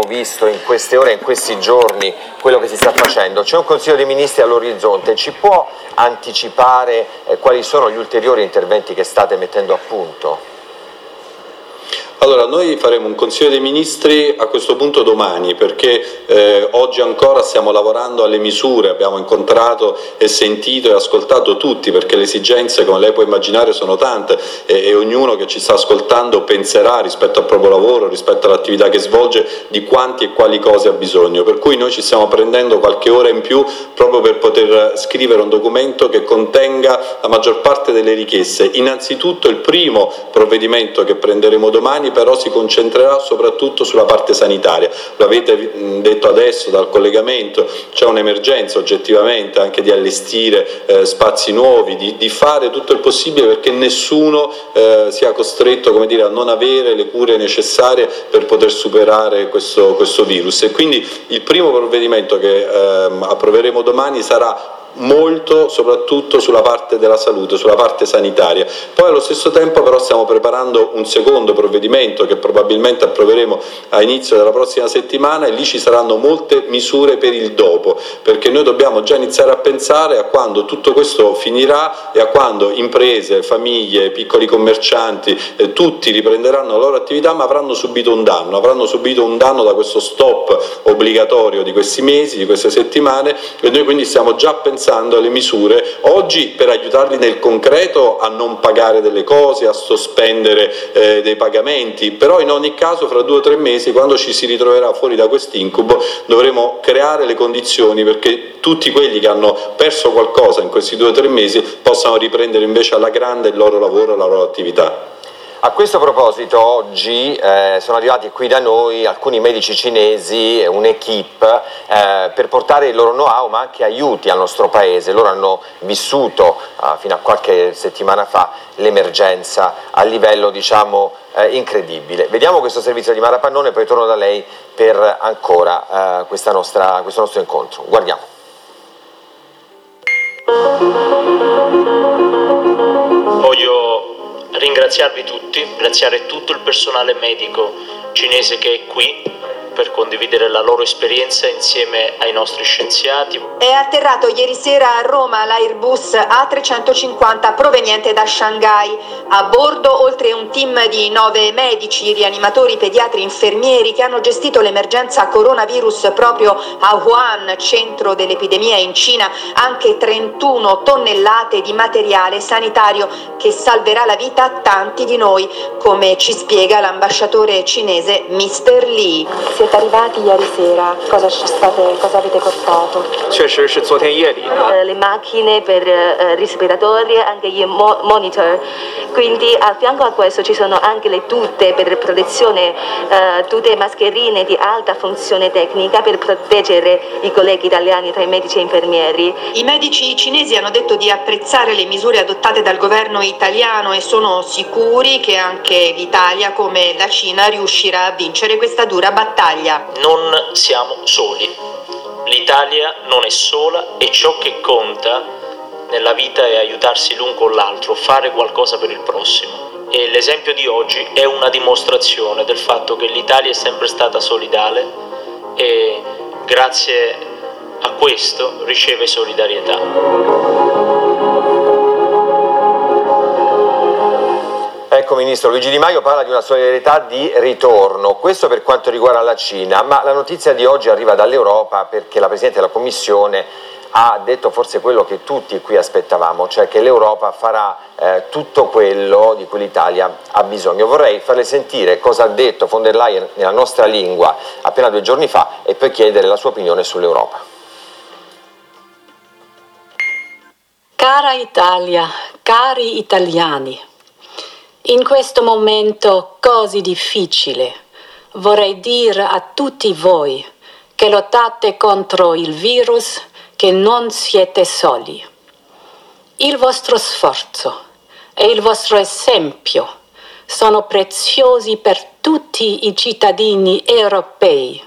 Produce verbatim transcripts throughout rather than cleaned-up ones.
visto in queste ore, in questi giorni, quello che si sta facendo. C'è un Consiglio dei Ministri all'orizzonte, ci può anticipare eh, quali sono gli ulteriori interventi che state mettendo a punto? Allora, noi faremo un Consiglio dei Ministri a questo punto domani, perché eh, oggi ancora stiamo lavorando alle misure, abbiamo incontrato e sentito e ascoltato tutti, perché le esigenze, come lei può immaginare, sono tante e, e ognuno che ci sta ascoltando penserà rispetto al proprio lavoro, rispetto all'attività che svolge, di quanti e quali cose ha bisogno. Per cui noi ci stiamo prendendo qualche ora in più proprio per poter scrivere un documento che contenga la maggior parte delle richieste. Innanzitutto il primo provvedimento che prenderemo domani però si concentrerà soprattutto sulla parte sanitaria. Lo avete detto adesso dal collegamento, c'è un'emergenza oggettivamente anche di allestire eh, spazi nuovi, di, di fare tutto il possibile perché nessuno eh, sia costretto, come dire, a non avere le cure necessarie per poter superare questo, questo virus. E quindi il primo provvedimento che eh, approveremo domani sarà molto soprattutto sulla parte della salute, sulla parte sanitaria. Poi allo stesso tempo però stiamo preparando un secondo provvedimento che probabilmente approveremo a inizio della prossima settimana e lì ci saranno molte misure per il dopo, perché noi dobbiamo già iniziare a pensare a quando tutto questo finirà e a quando imprese, famiglie, piccoli commercianti, eh, tutti riprenderanno la loro attività ma avranno subito un danno, avranno subito un danno da questo stop obbligatorio di questi mesi, di queste settimane, e noi quindi stiamo già pensando alle misure oggi per aiutarli nel concreto a non pagare delle cose, a sospendere eh, dei pagamenti, però in ogni caso fra due o tre mesi, quando ci si ritroverà fuori da quest'incubo, dovremo creare le condizioni perché tutti quelli che hanno perso qualcosa in questi due o tre mesi possano riprendere invece alla grande il loro lavoro e la loro attività. A questo proposito oggi eh, sono arrivati qui da noi alcuni medici cinesi, un'equipe, eh, per portare il loro know-how ma anche aiuti al nostro paese. Loro hanno vissuto eh, fino a qualche settimana fa l'emergenza a livello diciamo eh, incredibile. Vediamo questo servizio di Mara Pannone, poi torno da lei per ancora eh, questa nostra, questo nostro incontro. Guardiamo. Voglio ringraziarvi tutti, ringraziare tutto il personale medico cinese che è qui per condividere la loro esperienza insieme ai nostri scienziati. È atterrato ieri sera a Roma l'Airbus A trecentocinquanta proveniente da Shanghai. A bordo oltre un team di nove medici, rianimatori, pediatri, infermieri che hanno gestito l'emergenza coronavirus proprio a Wuhan, centro dell'epidemia in Cina, anche trentuno tonnellate di materiale sanitario che salverà la vita a tanti di noi, come ci spiega l'ambasciatore cinese mister Li. Siete arrivati ieri sera, cosa, state, cosa avete portato? Uh, le macchine per uh, respiratori, anche i mo- monitor, quindi a fianco a questo ci sono anche le tute per protezione, uh, tute e mascherine di alta funzione tecnica per proteggere i colleghi italiani tra i medici e infermieri. I medici cinesi hanno detto di apprezzare le misure adottate dal governo italiano e sono sicuri che anche l'Italia, come la Cina, riuscirà a vincere questa dura battaglia. Non siamo soli, l'Italia non è sola e ciò che conta nella vita è aiutarsi l'un con l'altro, fare qualcosa per il prossimo. E l'esempio di oggi è una dimostrazione del fatto che l'Italia è sempre stata solidale e grazie a questo riceve solidarietà. Ecco Ministro, Luigi Di Maio parla di una solidarietà di ritorno, questo per quanto riguarda la Cina, ma la notizia di oggi arriva dall'Europa perché la Presidente della Commissione ha detto forse quello che tutti qui aspettavamo, cioè che l'Europa farà eh, tutto quello di cui l'Italia ha bisogno. Vorrei farle sentire cosa ha detto von der Leyen nella nostra lingua appena due giorni fa e poi chiedere la sua opinione sull'Europa. Cara Italia, cari italiani, in questo momento così difficile vorrei dire a tutti voi che lottate contro il virus che non siete soli. Il vostro sforzo e il vostro esempio sono preziosi per tutti i cittadini europei.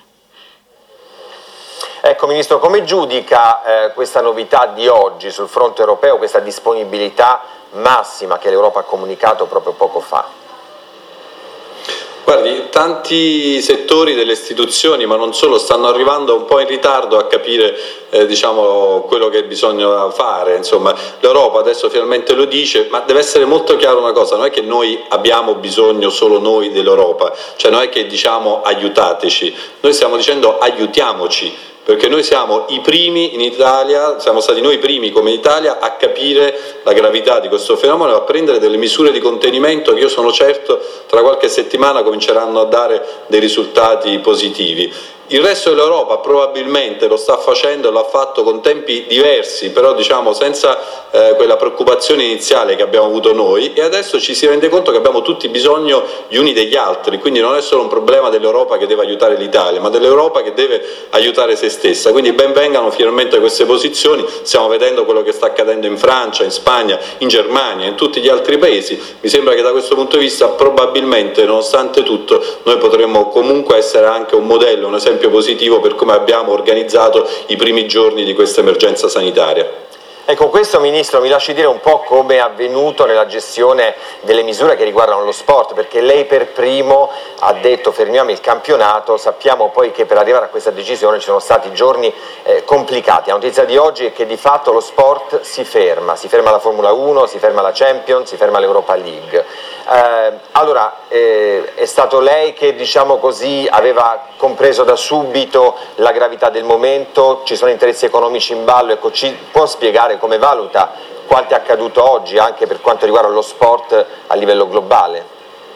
Ecco Ministro, come giudica eh, questa novità di oggi sul fronte europeo, questa disponibilità massima che l'Europa ha comunicato proprio poco fa? Guardi, tanti settori delle istituzioni, ma non solo, stanno arrivando un po' in ritardo a capire eh, diciamo, quello che bisogna fare. Insomma, l'Europa adesso finalmente lo dice, ma deve essere molto chiaro una cosa: non è che noi abbiamo bisogno solo noi dell'Europa, cioè non è che diciamo aiutateci, noi stiamo dicendo aiutiamoci. Perché noi siamo i primi in Italia, siamo stati noi i primi come Italia a capire la gravità di questo fenomeno e a prendere delle misure di contenimento che io sono certo tra qualche settimana cominceranno a dare dei risultati positivi. Il resto dell'Europa probabilmente lo sta facendo e lo ha fatto con tempi diversi, però diciamo senza eh, quella preoccupazione iniziale che abbiamo avuto noi, e adesso ci si rende conto che abbiamo tutti bisogno gli uni degli altri, quindi non è solo un problema dell'Europa che deve aiutare l'Italia, ma dell'Europa che deve aiutare se stessa. Quindi ben vengano finalmente queste posizioni, stiamo vedendo quello che sta accadendo in Francia, in Spagna, in Germania, in tutti gli altri paesi. Mi sembra che da questo punto di vista probabilmente, nonostante tutto, noi potremmo comunque essere anche un modello, un esempio positivo per come abbiamo organizzato i primi giorni di questa emergenza sanitaria. Ecco, questo Ministro mi lasci dire un po' come è avvenuto nella gestione delle misure che riguardano lo sport, perché lei per primo ha detto fermiamo il campionato, sappiamo poi che per arrivare a questa decisione ci sono stati giorni eh, complicati. La notizia di oggi è che di fatto lo sport si ferma, si ferma la Formula uno, si ferma la Champions, si ferma l'Europa League. Eh, allora, eh, è stato lei che, diciamo così, aveva compreso da subito la gravità del momento, ci sono interessi economici in ballo, ecco, ci può spiegare come valuta quanto è accaduto oggi anche per quanto riguarda lo sport a livello globale?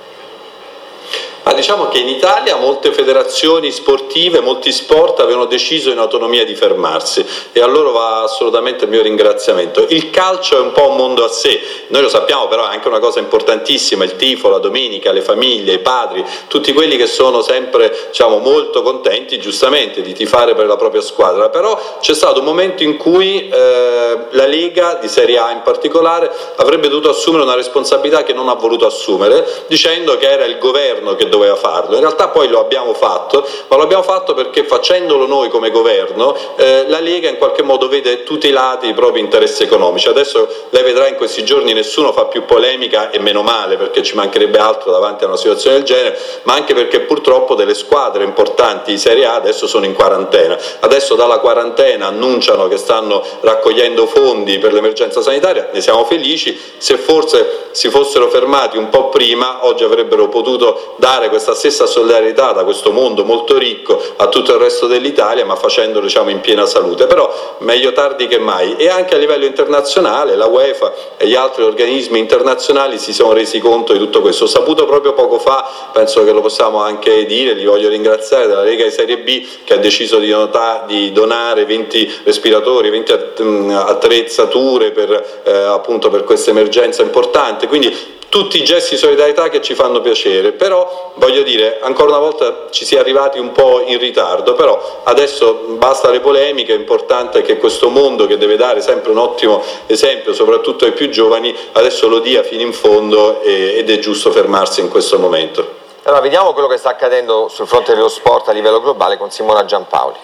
Ma diciamo che in Italia molte federazioni sportive, molti sport avevano deciso in autonomia di fermarsi e a loro va assolutamente il mio ringraziamento. Il calcio è un po' un mondo a sé, noi lo sappiamo, però è anche una cosa importantissima, il tifo, la domenica, le famiglie, i padri, tutti quelli che sono sempre diciamo, molto contenti giustamente di tifare per la propria squadra, però c'è stato un momento in cui eh, la Lega di Serie A in particolare avrebbe dovuto assumere una responsabilità che non ha voluto assumere, dicendo che era il governo che doveva farlo. In realtà poi lo abbiamo fatto, ma lo abbiamo fatto perché facendolo noi come governo eh, la Lega in qualche modo vede tutelati i propri interessi economici. Adesso lei vedrà in questi giorni nessuno fa più polemica e meno male, perché ci mancherebbe altro davanti a una situazione del genere, ma anche perché purtroppo delle squadre importanti di Serie A adesso sono in quarantena. Adesso dalla quarantena annunciano che stanno raccogliendo fondi per l'emergenza sanitaria, ne siamo felici, se forse si fossero fermati un po' prima oggi avrebbero potuto dare questa stessa solidarietà da questo mondo molto ricco a tutto il resto dell'Italia, ma facendolo diciamo in piena salute. Però meglio tardi che mai. E anche a livello internazionale la UEFA e gli altri organismi internazionali si sono resi conto di tutto questo. Ho saputo proprio poco fa, penso che lo possiamo anche dire, li voglio ringraziare, della Lega di Serie B che ha deciso di, nota, di donare venti respiratori, venti attrezzature per, eh, appunto per questa emergenza importante. Quindi tutti i gesti di solidarietà che ci fanno piacere, però voglio dire, ancora una volta ci si è arrivati un po' in ritardo, però adesso basta le polemiche, è importante che questo mondo che deve dare sempre un ottimo esempio, soprattutto ai più giovani, adesso lo dia fino in fondo e, ed è giusto fermarsi in questo momento. Allora, vediamo quello che sta accadendo sul fronte dello sport a livello globale con Simona Giampaoli.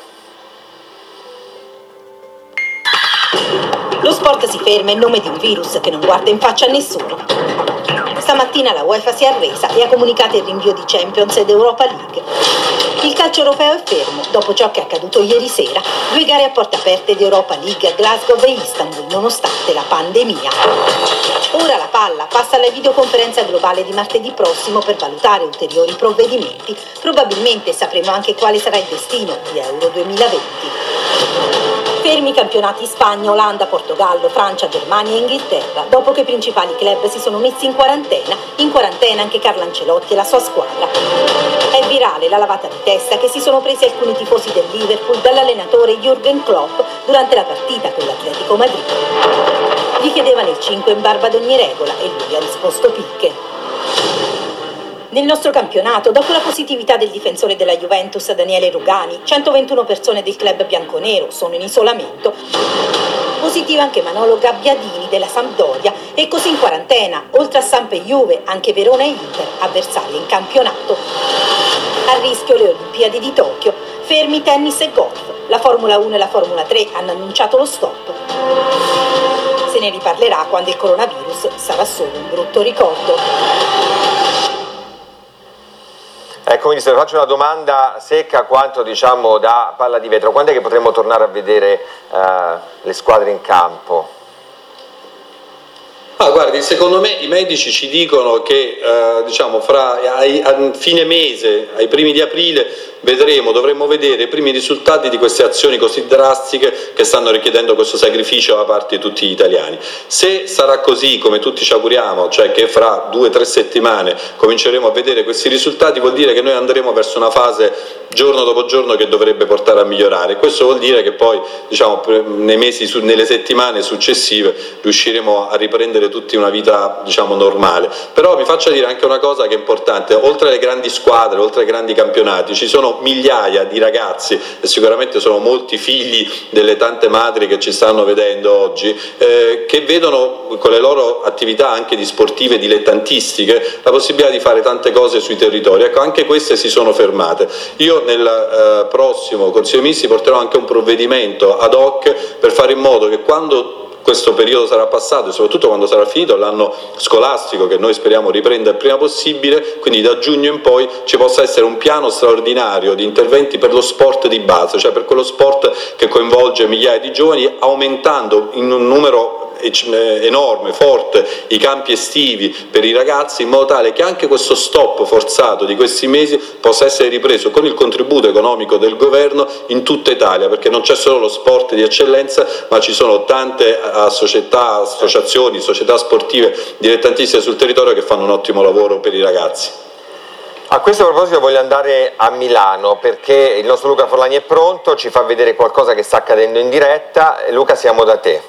Lo sport si ferma in nome di un virus che non guarda in faccia a nessuno. Stamattina la UEFA si è arresa e ha comunicato il rinvio di Champions ed Europa League. Il calcio europeo è fermo dopo ciò che è accaduto ieri sera, due gare a porte aperte di Europa League a Glasgow e Istanbul nonostante la pandemia. Ora la palla passa alla videoconferenza globale di martedì prossimo per valutare ulteriori provvedimenti. Probabilmente sapremo anche quale sarà il destino di Euro duemilaventi. Fermi i campionati Spagna, Olanda, Portogallo, Francia, Germania e Inghilterra, dopo che i principali club si sono messi in quarantena, in quarantena anche Carlo Ancelotti e la sua squadra. È virale la lavata di testa che si sono presi alcuni tifosi del Liverpool dall'allenatore Jürgen Klopp durante la partita con l'Atletico Madrid. Gli chiedevano il cinque in barba ad ogni regola e lui ha risposto picche. Nel nostro campionato, dopo la positività del difensore della Juventus Daniele Rugani, centoventuno persone del club bianconero sono in isolamento. Positiva anche Manolo Gabbiadini della Sampdoria e così in quarantena, oltre a Samp e Juve, anche Verona e Inter, avversarie in campionato. A rischio le Olimpiadi di Tokyo, fermi tennis e golf. La Formula uno e la Formula tre hanno annunciato lo stop. Se ne riparlerà quando il coronavirus sarà solo un brutto ricordo. Ecco, Ministro, faccio una domanda secca quanto diciamo da palla di vetro. Quando è che potremo tornare a vedere eh, le squadre in campo? Ah, guardi, secondo me i medici ci dicono che eh, diciamo fra ai, a fine mese, ai primi di aprile, vedremo, dovremmo vedere i primi risultati di queste azioni così drastiche che stanno richiedendo questo sacrificio da parte di tutti gli italiani. Se sarà così, come tutti ci auguriamo, cioè che fra due o tre settimane cominceremo a vedere questi risultati, vuol dire che noi andremo verso una fase giorno dopo giorno che dovrebbe portare a migliorare. Questo vuol dire che poi diciamo, nei mesi, nelle settimane successive riusciremo a riprendere tutti una vita diciamo, normale. Però vi faccio dire anche una cosa che è importante: oltre alle grandi squadre, oltre ai grandi campionati, ci sono migliaia di ragazzi, e sicuramente sono molti figli delle tante madri che ci stanno vedendo oggi, eh, che vedono con le loro attività anche di sportive dilettantistiche la possibilità di fare tante cose sui territori. Ecco, anche queste si sono fermate. Io nel eh, prossimo Consiglio dei Ministri porterò anche un provvedimento ad hoc per fare in modo che quando questo periodo sarà passato e soprattutto quando sarà finito l'anno scolastico, che noi speriamo riprenda il prima possibile, quindi da giugno in poi ci possa essere un piano straordinario di interventi per lo sport di base, cioè per quello sport che coinvolge migliaia di giovani, aumentando in un numero enorme, forte, i campi estivi per i ragazzi, in modo tale che anche questo stop forzato di questi mesi possa essere ripreso con il contributo economico del governo in tutta Italia, perché non c'è solo lo sport di eccellenza, ma ci sono tante società, associazioni, società sportive dilettantistiche sul territorio che fanno un ottimo lavoro per i ragazzi. A questo proposito voglio andare a Milano perché il nostro Luca Forlani è pronto, ci fa vedere qualcosa che sta accadendo in diretta. Luca, siamo da te.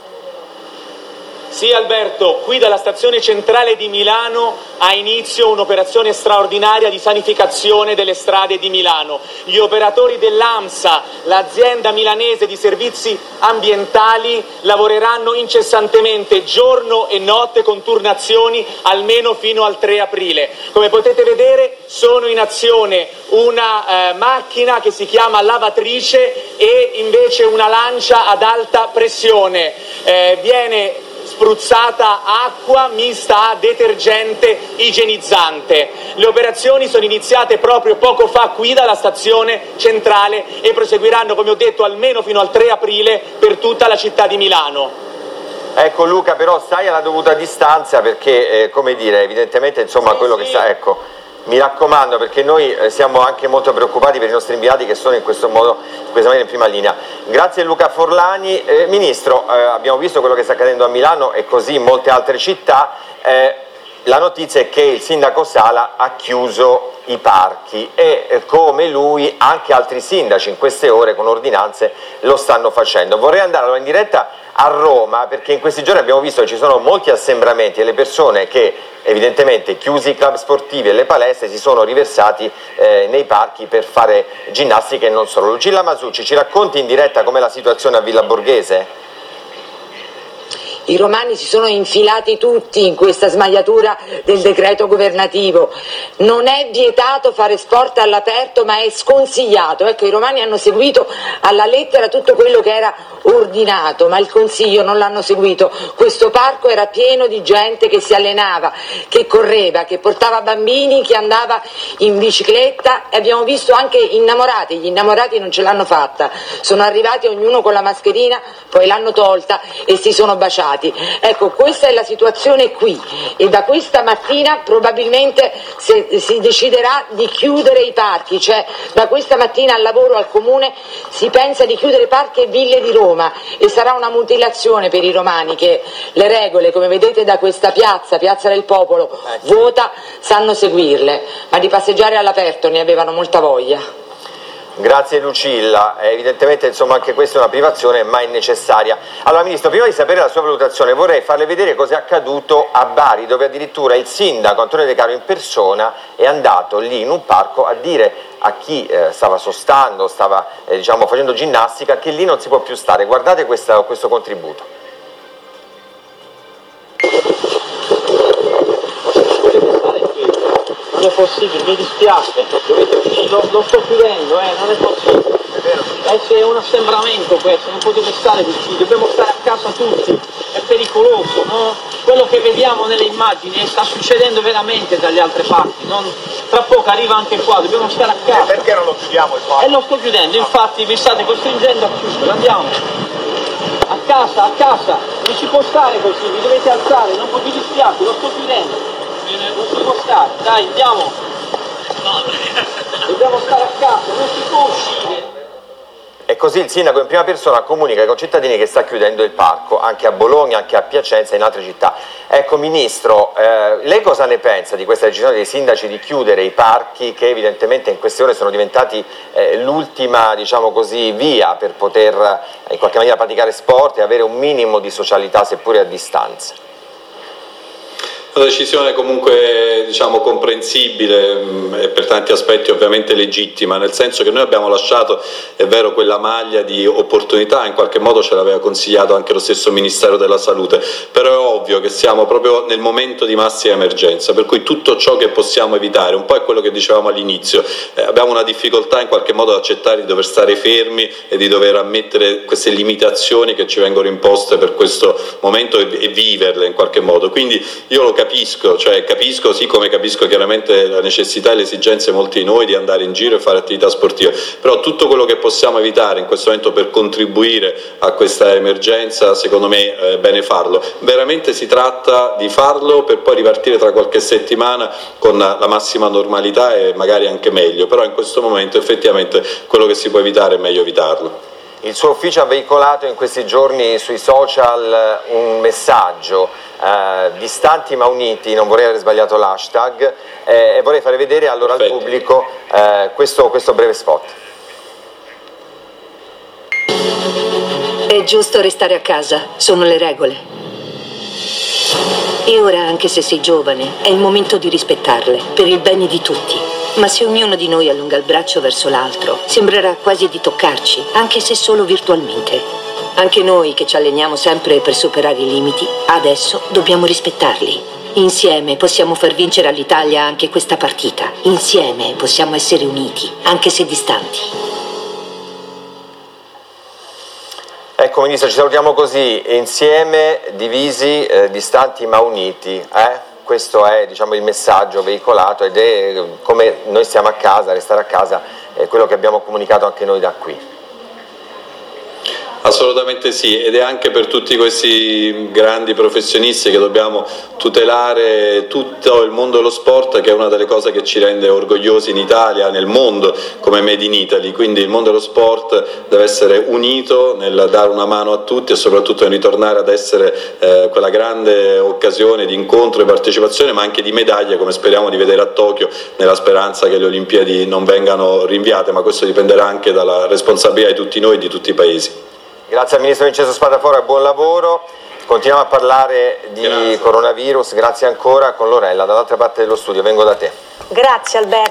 Sì Alberto, qui dalla stazione centrale di Milano ha inizio un'operazione straordinaria di sanificazione delle strade di Milano. Gli operatori dell'AMSA, l'azienda milanese di servizi ambientali, lavoreranno incessantemente giorno e notte con turnazioni almeno fino al tre aprile. Come potete vedere sono in azione una eh, macchina che si chiama lavatrice e invece una lancia ad alta pressione. Eh, viene spruzzata acqua mista a detergente igienizzante. Le operazioni sono iniziate proprio poco fa qui dalla stazione centrale e proseguiranno, come ho detto, almeno fino al tre aprile per tutta la città di Milano. Ecco Luca, però stai alla dovuta distanza perché, eh, come dire, evidentemente insomma sì, quello sì. che sta, ecco, mi raccomando perché noi eh, siamo anche molto preoccupati per i nostri inviati che sono in questo modo, in questa maniera in prima linea. Grazie Luca Forlani. Eh, Ministro, eh, abbiamo visto quello che sta accadendo a Milano e così in molte altre città. Eh, la notizia è che il sindaco Sala ha chiuso i parchi e eh, come lui anche altri sindaci in queste ore con ordinanze lo stanno facendo. Vorrei andare allora in diretta a Roma perché in questi giorni abbiamo visto che ci sono molti assembramenti e le persone che evidentemente chiusi i club sportivi e le palestre si sono riversati eh, nei parchi per fare ginnastica e non solo. Lucilla Masucci, ci racconti in diretta com'è la situazione a Villa Borghese? I romani si sono infilati tutti in questa smagliatura del decreto governativo. Non è vietato fare sport all'aperto, ma è sconsigliato. Ecco, i romani hanno seguito alla lettera tutto quello che era ordinato, ma il consiglio non l'hanno seguito. Questo parco era pieno di gente che si allenava, che correva, che portava bambini, che andava in bicicletta e abbiamo visto anche innamorati. Gli innamorati non ce l'hanno fatta. Sono arrivati ognuno con la mascherina, poi l'hanno tolta e si sono baciati. Ecco, questa è la situazione qui e da questa mattina probabilmente se, si deciderà di chiudere i parchi, cioè da questa mattina al lavoro al comune si pensa di chiudere parchi e ville di Roma e sarà una mutilazione per i romani che le regole, come vedete da questa piazza, Piazza del Popolo, vota, sanno seguirle, ma di passeggiare all'aperto ne avevano molta voglia. Grazie Lucilla, eh, evidentemente insomma anche questa è una privazione ma è necessaria. Allora Ministro, prima di sapere la sua valutazione vorrei farle vedere cosa è accaduto a Bari, dove addirittura il sindaco Antonio De Caro in persona è andato lì in un parco a dire a chi eh, stava sostando, stava eh, diciamo, facendo ginnastica che lì non si può più stare. Guardate questa, questo contributo. Non è possibile, mi dispiace, lo, lo sto chiudendo, eh, non è possibile. È vero? Eh ragazzi, è un assembramento questo, non potete stare qui, dobbiamo stare a casa tutti, è pericoloso, no? Quello che vediamo nelle immagini sta succedendo veramente dalle altre parti, non... tra poco arriva anche qua, dobbiamo stare a casa. Perché non lo chiudiamo il parco? E lo sto chiudendo, infatti mi state costringendo a chiudere, andiamo. A casa, a casa, non si può stare così, vi dovete alzare, non vi dispiace, lo sto chiudendo. Non si può stare, dai, andiamo. Dobbiamo stare a casa, non si può uscire. E così il sindaco in prima persona comunica ai concittadini che sta chiudendo il parco, anche a Bologna, anche a Piacenza e in altre città. Ecco Ministro, eh, lei cosa ne pensa di questa decisione dei sindaci di chiudere i parchi che evidentemente in queste ore sono diventati eh, l'ultima, diciamo così, via per poter eh, in qualche maniera praticare sport e avere un minimo di socialità seppure a distanza? Una decisione comunque diciamo comprensibile e per tanti aspetti ovviamente legittima, nel senso che noi abbiamo lasciato, è vero, quella maglia di opportunità, in qualche modo ce l'aveva consigliato anche lo stesso Ministero della Salute, però è ovvio che siamo proprio nel momento di massima emergenza, per cui tutto ciò che possiamo evitare, un po' è quello che dicevamo all'inizio, eh, abbiamo una difficoltà in qualche modo ad accettare di dover stare fermi e di dover ammettere queste limitazioni che ci vengono imposte per questo momento e, e viverle in qualche modo, quindi io lo capisco. Capisco, cioè capisco, sì, come capisco chiaramente la necessità e le esigenze di molti di noi di andare in giro e fare attività sportive, però tutto quello che possiamo evitare in questo momento per contribuire a questa emergenza, secondo me è bene farlo. Veramente si tratta di farlo per poi ripartire tra qualche settimana con la massima normalità e magari anche meglio, però in questo momento effettivamente quello che si può evitare è meglio evitarlo. Il suo ufficio ha veicolato in questi giorni sui social un messaggio, eh, distanti ma uniti, non vorrei aver sbagliato l'hashtag, eh, e vorrei fare vedere allora Perfetto. al pubblico eh, questo, questo breve spot. È giusto restare a casa, sono le regole. E ora, anche se sei giovane, è il momento di rispettarle, per il bene di tutti. Ma se ognuno di noi allunga il braccio verso l'altro, sembrerà quasi di toccarci, anche se solo virtualmente. Anche noi che ci alleniamo sempre per superare i limiti, adesso dobbiamo rispettarli. Insieme possiamo far vincere all'Italia anche questa partita. Insieme possiamo essere uniti, anche se distanti. Ecco Ministro, ci salutiamo così, insieme, divisi, eh, distanti ma uniti. Eh? Questo è, diciamo, il messaggio veicolato ed è come noi stiamo a casa, restare a casa, è quello che abbiamo comunicato anche noi da qui. Assolutamente sì, ed è anche per tutti questi grandi professionisti che dobbiamo tutelare tutto il mondo dello sport, che è una delle cose che ci rende orgogliosi in Italia, nel mondo, come Made in Italy, quindi il mondo dello sport deve essere unito nel dare una mano a tutti e soprattutto nel ritornare ad essere eh, quella grande occasione di incontro e partecipazione, ma anche di medaglie, come speriamo di vedere a Tokyo, nella speranza che le Olimpiadi non vengano rinviate, ma questo dipenderà anche dalla responsabilità di tutti noi e di tutti i paesi. Grazie al Ministro Vincenzo Spadafora e buon lavoro. Continuiamo a parlare di grazie. coronavirus, grazie ancora con Lorella, dall'altra parte dello studio, vengo da te. Grazie Alberto.